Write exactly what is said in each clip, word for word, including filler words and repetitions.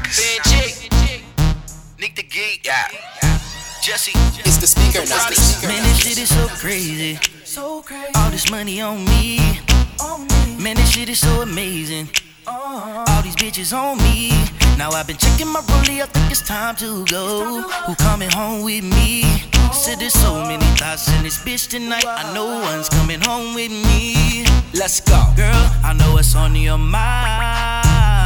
Bad chick, Nick the Geek, yeah. Jesse, it's the speaker now. Man, this shit is so crazy. All this money on me. Man, this shit is so amazing. All these bitches on me. Now I've been checking my rollie, I think it's time to go. Who coming home with me? Said there's so many thoughts in this bitch tonight. I know one's coming home with me. Let's go. Girl, I know what's on your mind.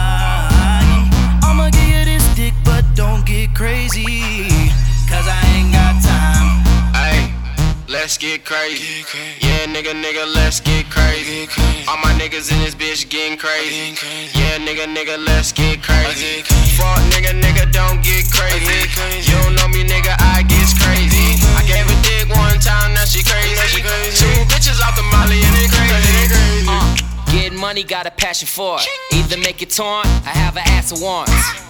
I'ma give you this dick, but don't get crazy, cause I ain't got time. Ayy, let's get crazy. Yeah, nigga, nigga, let's get crazy. All my niggas in this bitch getting crazy. Yeah, nigga, nigga, let's get crazy. Fuck nigga, nigga, don't get crazy. You don't know me, nigga, I get crazy. I gave a dick one time, now she crazy. Two bitches off the molly and they crazy. Uh, getting money, got a passion for it. Either make it torn, I have an ass of wants.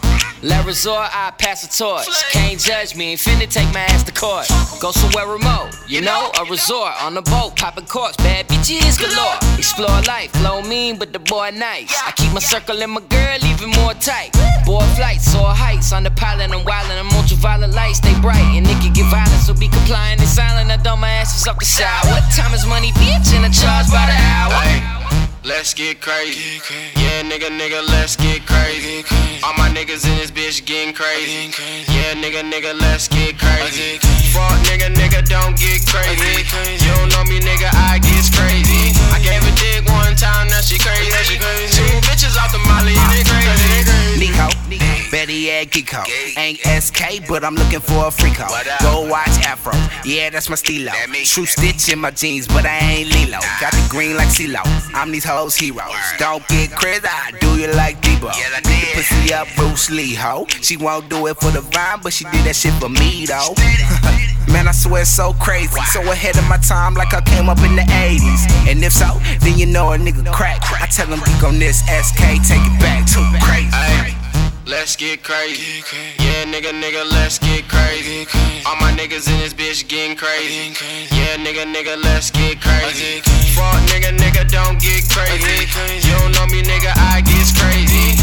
Let resort, I pass a torch. Can't judge me, ain't finna take my ass to court. Go somewhere remote, you know, a resort. On the boat, popping corks, bad bitches galore. Explore life, flow mean, but the boy nice. I keep my circle and my girl even more tight. Boy flights, soar heights, on the pilot, I'm wildin'. I'm ultraviolet lights, stay bright, and it can get violent, so be compliant and silent. I dump my asses off the side. What time is money, bitch? And I charge by the hour. Let's get crazy. Yeah, nigga, nigga, let's get crazy. All my niggas in this bitch getting crazy. Yeah, nigga, nigga, let's get crazy. Fuck nigga, nigga, don't get crazy. You don't know me, nigga, I get crazy. I gave a dick one time, now she crazy. Two bitches off the molly and they crazy. Nico, Betty Ed Geeko. Ain't S K, but I'm looking for a freako. Go watch Afro, yeah, that's my stilo. True stitch in my jeans, but I ain't Lilo. Got the green like CeeLo. I'm these hoes heroes. Don't get crazy, I do you like Debo. Beat the pussy up Bruce Lee, ho. She won't do it for the vine, but she did that shit for me, though. Man, I swear it's so crazy. So ahead of my time, like I came up in the eighties. And if so, then you know a nigga crack. I tell him geek on this S K, take it back too crazy. Ay, let's get crazy. Yeah, nigga, nigga, let's get crazy. All my niggas in this bitch getting crazy. Yeah, nigga, nigga, let's get crazy. Fuck nigga, nigga, don't get crazy. You don't know me, nigga, I get crazy.